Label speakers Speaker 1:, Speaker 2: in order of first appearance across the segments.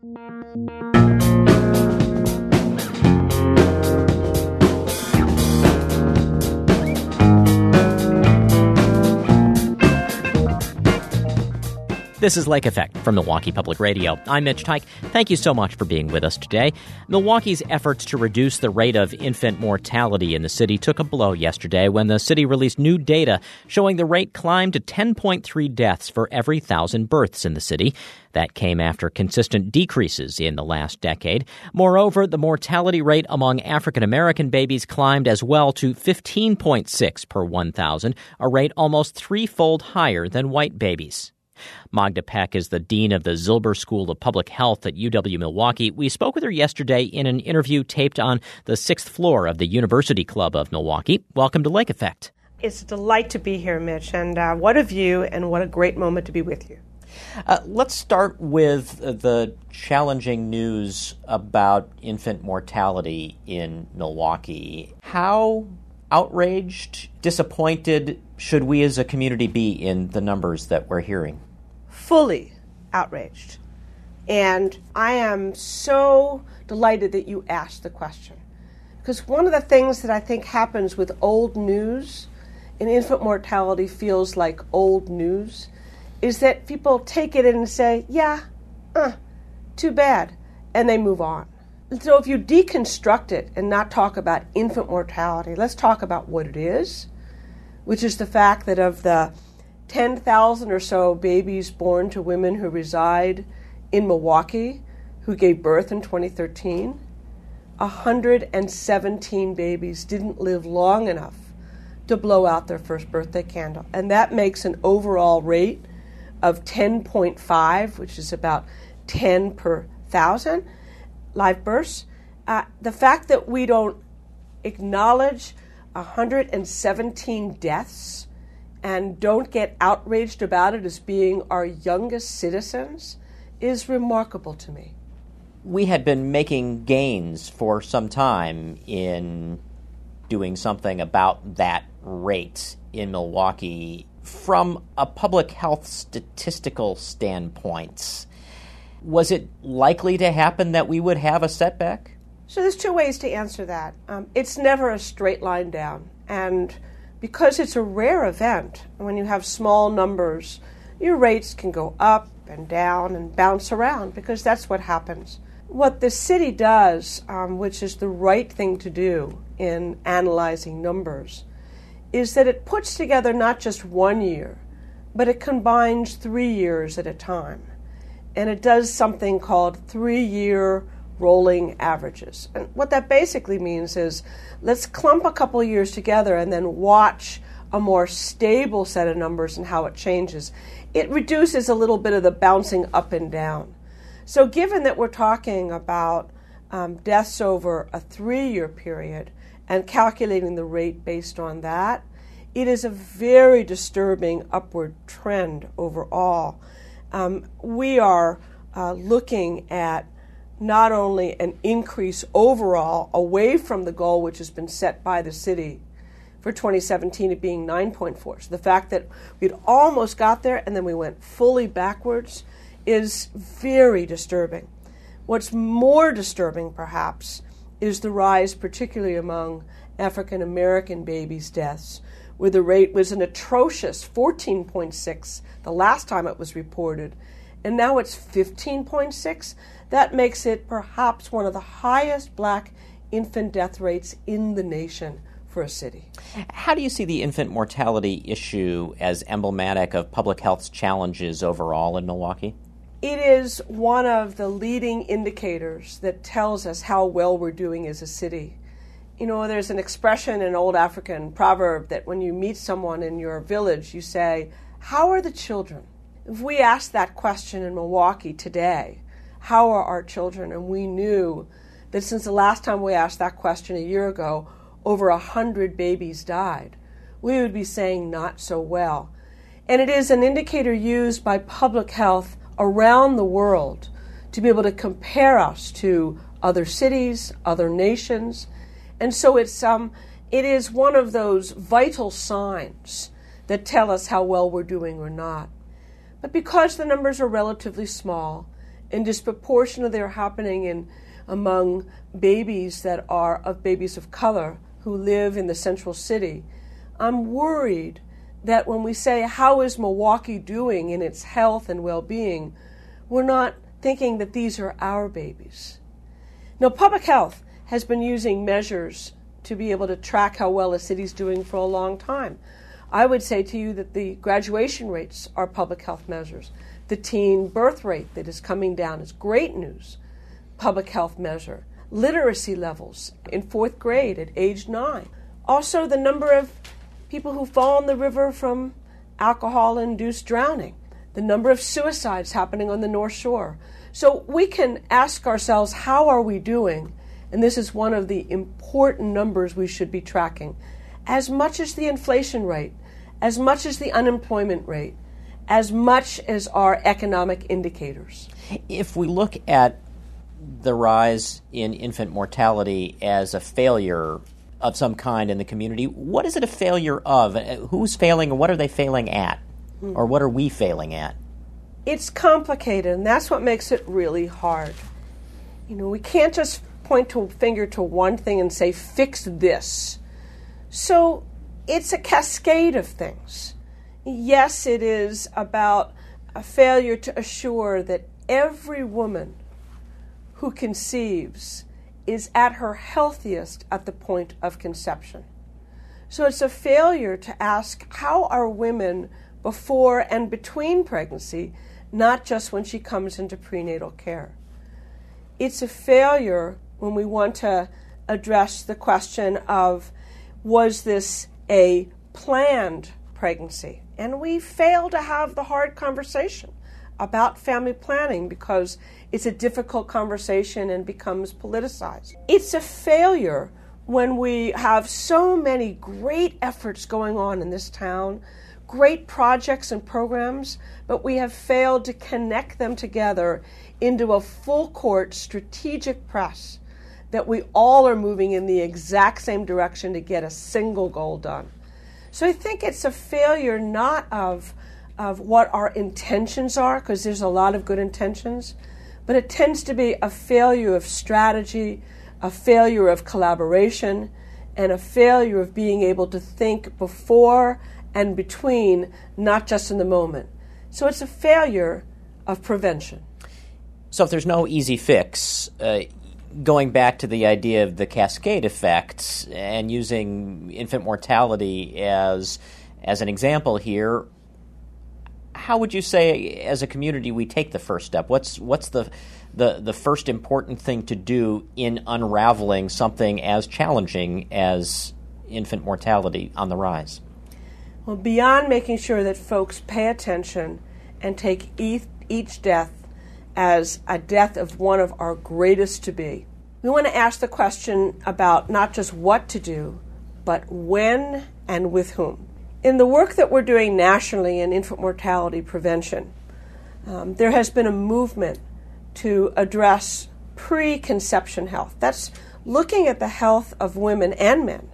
Speaker 1: This is Lake Effect from Milwaukee Public Radio. I'm Mitch Teich. Thank you so much for being with us today. Milwaukee's efforts to reduce the rate of infant mortality in the city took a blow yesterday when the city released new data showing the rate climbed to 10.3 deaths for every 1,000 births in the city. That came after consistent decreases in the last decade. Moreover, the mortality rate among African-American babies climbed as well to 15.6 per 1,000, a rate almost threefold higher than white babies. Magda Peck is the dean of the Zilber School of Public Health at UW-Milwaukee. We spoke with her yesterday in an interview taped on the 6th floor of the University Club of Milwaukee. Welcome to Lake Effect.
Speaker 2: It's a delight to be here, Mitch, and what a view and what a great moment to be with you.
Speaker 1: Let's start with the challenging news about infant mortality in Milwaukee. How outraged, disappointed should we as a community be in the numbers that we're hearing?
Speaker 2: Fully outraged. And I am so delighted that you asked the question. Because one of the things that I think happens with old news, and infant mortality feels like old news, is that people take it and say, too bad, and they move on. And so if you deconstruct it and not talk about infant mortality, let's talk about what it is, which is the fact that of the 10,000 or so babies born to women who reside in Milwaukee who gave birth in 2013, 117 babies didn't live long enough to blow out their first birthday candle. And that makes an overall rate of 10.5, which is about 10 per 1,000 live births. The fact that we don't acknowledge 117 deaths and don't get outraged about it as being our youngest citizens is remarkable to me.
Speaker 1: We had been making gains for some time in doing something about that rate in Milwaukee. From a public health statistical standpoint, was it likely to happen that we would have a setback?
Speaker 2: So there's two ways to answer that. It's never a straight line down. And because it's a rare event, when you have small numbers, your rates can go up and down and bounce around because that's what happens. What the city does, which is the right thing to do in analyzing numbers, is that it puts together not just 1 year, but it combines 3 years at a time. And it does something called 3-year rolling averages. And what that basically means is let's clump a couple of years together and then watch a more stable set of numbers and how it changes. It reduces a little bit of the bouncing up and down. So given that we're talking about deaths over a 3-year period and calculating the rate based on that, it is a very disturbing upward trend overall. We are looking at not only an increase overall away from the goal which has been set by the city for 2017 it being 9.4. So the fact that we'd almost got there and then we went fully backwards is very disturbing. What's more disturbing, perhaps, is the rise, particularly among African American babies' deaths, where the rate was an atrocious 14.6 the last time it was reported, and now it's 15.6. That makes it perhaps one of the highest black infant death rates in the nation for a city.
Speaker 1: How do you see the infant mortality issue as emblematic of public health's challenges overall in Milwaukee?
Speaker 2: It is one of the leading indicators that tells us how well we're doing as a city. You know, there's an expression, an old African proverb, that when you meet someone in your village, you say, "How are the children?" If we asked that question in Milwaukee today, how are our children? And we knew that since the last time we asked that question a year ago, over 100 babies died, we would be saying not so well. And it is an indicator used by public health around the world to be able to compare us to other cities, other nations. And so it is one of those vital signs that tell us how well we're doing or not. But because the numbers are relatively small, and disproportionately are happening among babies that are of babies of color who live in the central city, I'm worried that when we say, how is Milwaukee doing in its health and well-being, we're not thinking that these are our babies. Now, public health has been using measures to be able to track how well a city's doing for a long time. I would say to you that the graduation rates are public health measures. The teen birth rate that is coming down is great news, public health measure. Literacy levels in 4th grade at age 9. Also, the number of people who fall in the river from alcohol-induced drowning. The number of suicides happening on the North Shore. So we can ask ourselves, how are we doing? And this is one of the important numbers we should be tracking. As much as the inflation rate, as much as the unemployment rate, as much as our economic indicators.
Speaker 1: If we look at the rise in infant mortality as a failure of some kind in the community, what is it a failure of? Who's failing and what are they failing at? Or what are we failing at?
Speaker 2: It's complicated, and that's what makes it really hard. We can't just point a finger to one thing and say, fix this. So it's a cascade of things. Yes, it is about a failure to assure that every woman who conceives is at her healthiest at the point of conception. So it's a failure to ask, how are women before and between pregnancy, not just when she comes into prenatal care? It's a failure when we want to address the question of, was this a planned pregnancy? And we fail to have the hard conversation about family planning because it's a difficult conversation and becomes politicized. It's a failure when we have so many great efforts going on in this town, great projects and programs, but we have failed to connect them together into a full court strategic press that we all are moving in the exact same direction to get a single goal done. So I think it's a failure not of what our intentions are, because there's a lot of good intentions, but it tends to be a failure of strategy, a failure of collaboration, and a failure of being able to think before and between, not just in the moment. So it's a failure of prevention.
Speaker 1: So if there's no easy fix, going back to the idea of the cascade effects and using infant mortality as an example here, how would you say as a community we take the first step? What's the first important thing to do in unraveling something as challenging as infant mortality on the rise?
Speaker 2: Well, beyond making sure that folks pay attention and take each death as a death of one of our greatest to be, we want to ask the question about not just what to do, but when and with whom. In the work that we're doing nationally in infant mortality prevention, there has been a movement to address preconception health. That's looking at the health of women and men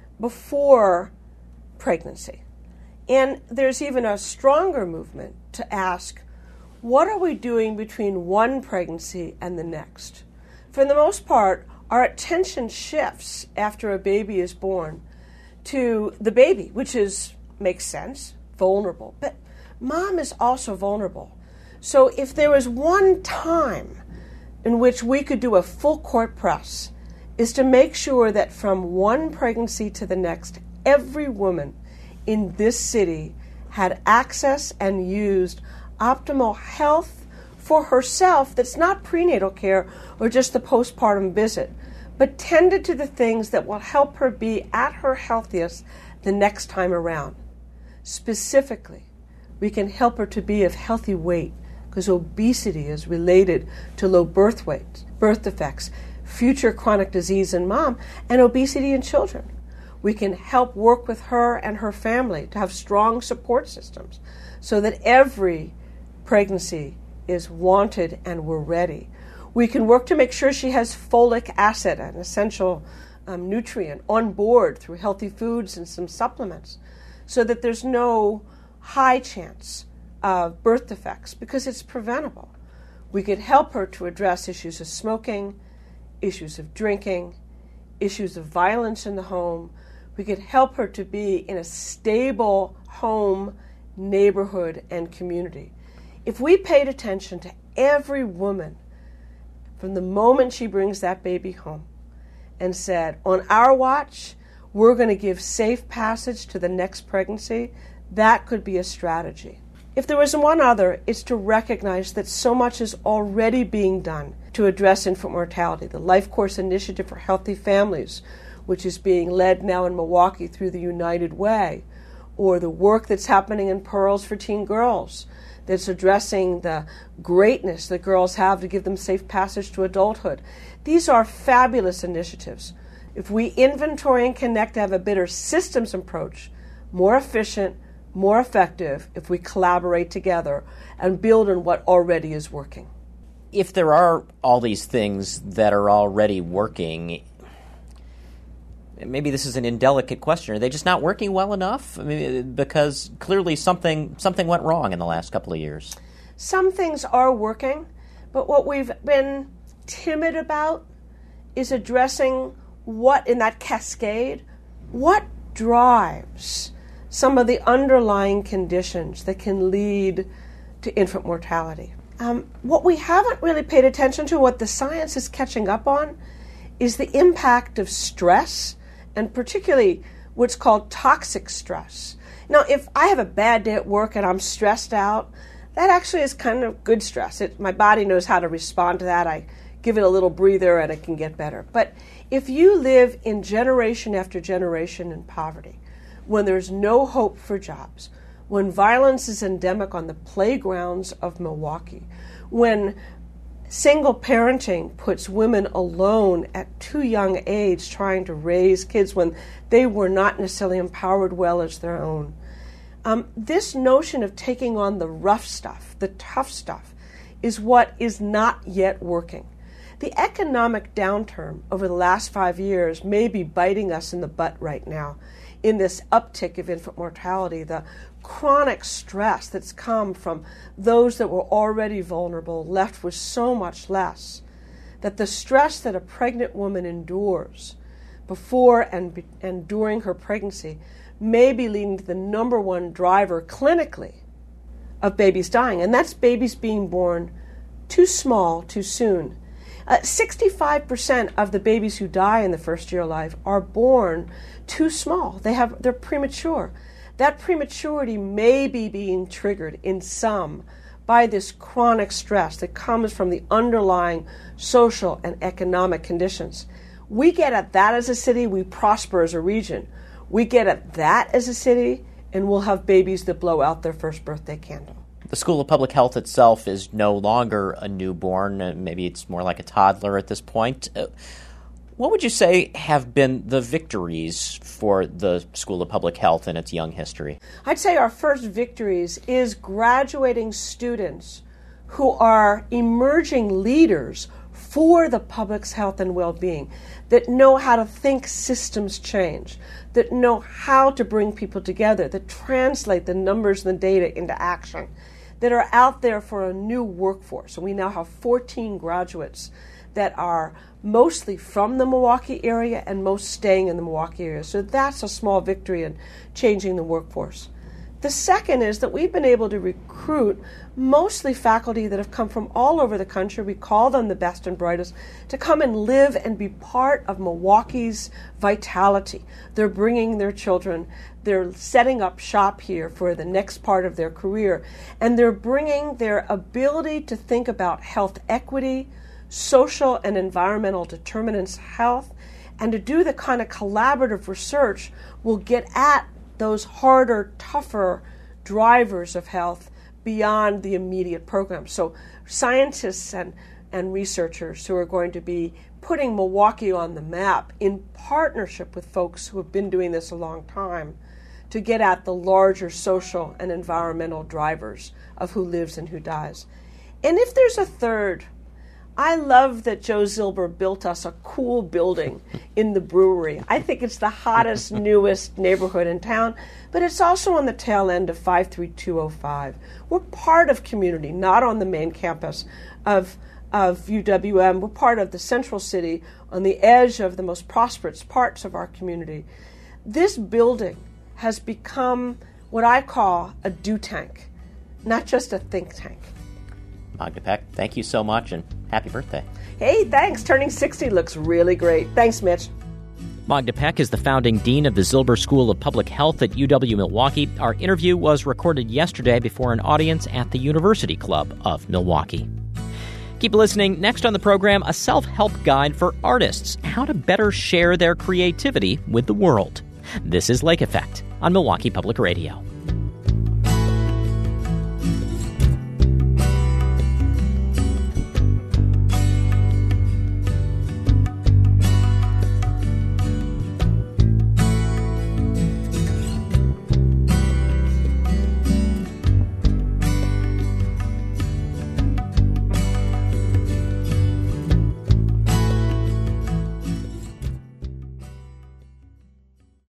Speaker 2: before pregnancy. And there's even a stronger movement to ask, what are we doing between one pregnancy and the next? For the most part, our attention shifts after a baby is born to the baby, which makes sense, vulnerable. But mom is also vulnerable. So if there was one time in which we could do a full court press, is to make sure that from one pregnancy to the next, every woman in this city had access and used optimal health for herself that's not prenatal care or just the postpartum visit, but tended to the things that will help her be at her healthiest the next time around. Specifically, we can help her to be of healthy weight, because obesity is related to low birth weight, birth defects, future chronic disease in mom, and obesity in children. We can help work with her and her family to have strong support systems so that every pregnancy is wanted and we're ready. We can work to make sure she has folic acid, an essential nutrient, on board through healthy foods and some supplements so that there's no high chance of birth defects because it's preventable. We could help her to address issues of smoking, issues of drinking, issues of violence in the home. We could help her to be in a stable home, neighborhood, and community. If we paid attention to every woman from the moment she brings that baby home and said, on our watch, we're going to give safe passage to the next pregnancy, that could be a strategy. If there was one other, it's to recognize that so much is already being done to address infant mortality. The Life Course Initiative for Healthy Families, which is being led now in Milwaukee through the United Way, or the work that's happening in Pearls for Teen Girls, that's addressing the greatness that girls have to give them safe passage to adulthood. These are fabulous initiatives. If we inventory and connect to have a better systems approach, more efficient, more effective, if we collaborate together and build on what already is working.
Speaker 1: If there are all these things that are already working, maybe this is an indelicate question. Are they just not working well enough? I mean, because clearly something went wrong in the last couple of years.
Speaker 2: Some things are working, but what we've been timid about is addressing what, in that cascade, what drives some of the underlying conditions that can lead to infant mortality. What we haven't really paid attention to, what the science is catching up on, is the impact of stress, and particularly what's called toxic stress. Now, if I have a bad day at work and I'm stressed out, that actually is kind of good stress. My body knows how to respond to that. I give it a little breather and it can get better. But if you live in generation after generation in poverty, when there's no hope for jobs, when violence is endemic on the playgrounds of Milwaukee, when single parenting puts women alone at too young age trying to raise kids when they were not necessarily empowered well as their own. This notion of taking on the rough stuff, the tough stuff, is what is not yet working. The economic downturn over the last 5 years may be biting us in the butt right now in this uptick of infant mortality, the chronic stress that's come from those that were already vulnerable, left with so much less, that the stress that a pregnant woman endures before and during her pregnancy may be leading to the number one driver clinically of babies dying, and that's babies being born too small, too soon. 65% of the babies who die in the first year of life are born too small. They're premature. That prematurity may be being triggered in some by this chronic stress that comes from the underlying social and economic conditions. We get at that as a city, we prosper as a region. We get at that as a city, and we'll have babies that blow out their first birthday candle.
Speaker 1: The School of Public Health itself is no longer a newborn. Maybe it's more like a toddler at this point. What would you say have been the victories for the School of Public Health in its young history?
Speaker 2: I'd say our first victories is graduating students who are emerging leaders for the public's health and well-being, that know how to think systems change, that know how to bring people together, that translate the numbers and the data into action, that are out there for a new workforce. And we now have 14 graduates that are mostly from the Milwaukee area and most staying in the Milwaukee area. So that's a small victory in changing the workforce. The second is that we've been able to recruit mostly faculty that have come from all over the country. We call them the best and brightest, to come and live and be part of Milwaukee's vitality. They're bringing their children. They're setting up shop here for the next part of their career. And they're bringing their ability to think about health equity, social and environmental determinants of health, and to do the kind of collaborative research will get at those harder, tougher drivers of health beyond the immediate program. So scientists and researchers who are going to be putting Milwaukee on the map in partnership with folks who have been doing this a long time to get at the larger social and environmental drivers of who lives and who dies. And if there's a third, I love that Joe Zilber built us a cool building in the brewery. I think it's the hottest, newest neighborhood in town, but it's also on the tail end of 53205. We're part of community, not on the main campus of UWM. We're part of the central city on the edge of the most prosperous parts of our community. This building has become what I call a do tank, not just a think tank.
Speaker 1: Magda Peck, thank you so much, and happy birthday.
Speaker 2: Hey, thanks. Turning 60 looks really great. Thanks, Mitch.
Speaker 1: Magda Peck is the founding dean of the Zilber School of Public Health at UW-Milwaukee. Our interview was recorded yesterday before an audience at the University Club of Milwaukee. Keep listening. Next on the program, a self-help guide for artists, how to better share their creativity with the world. This is Lake Effect on Milwaukee Public Radio.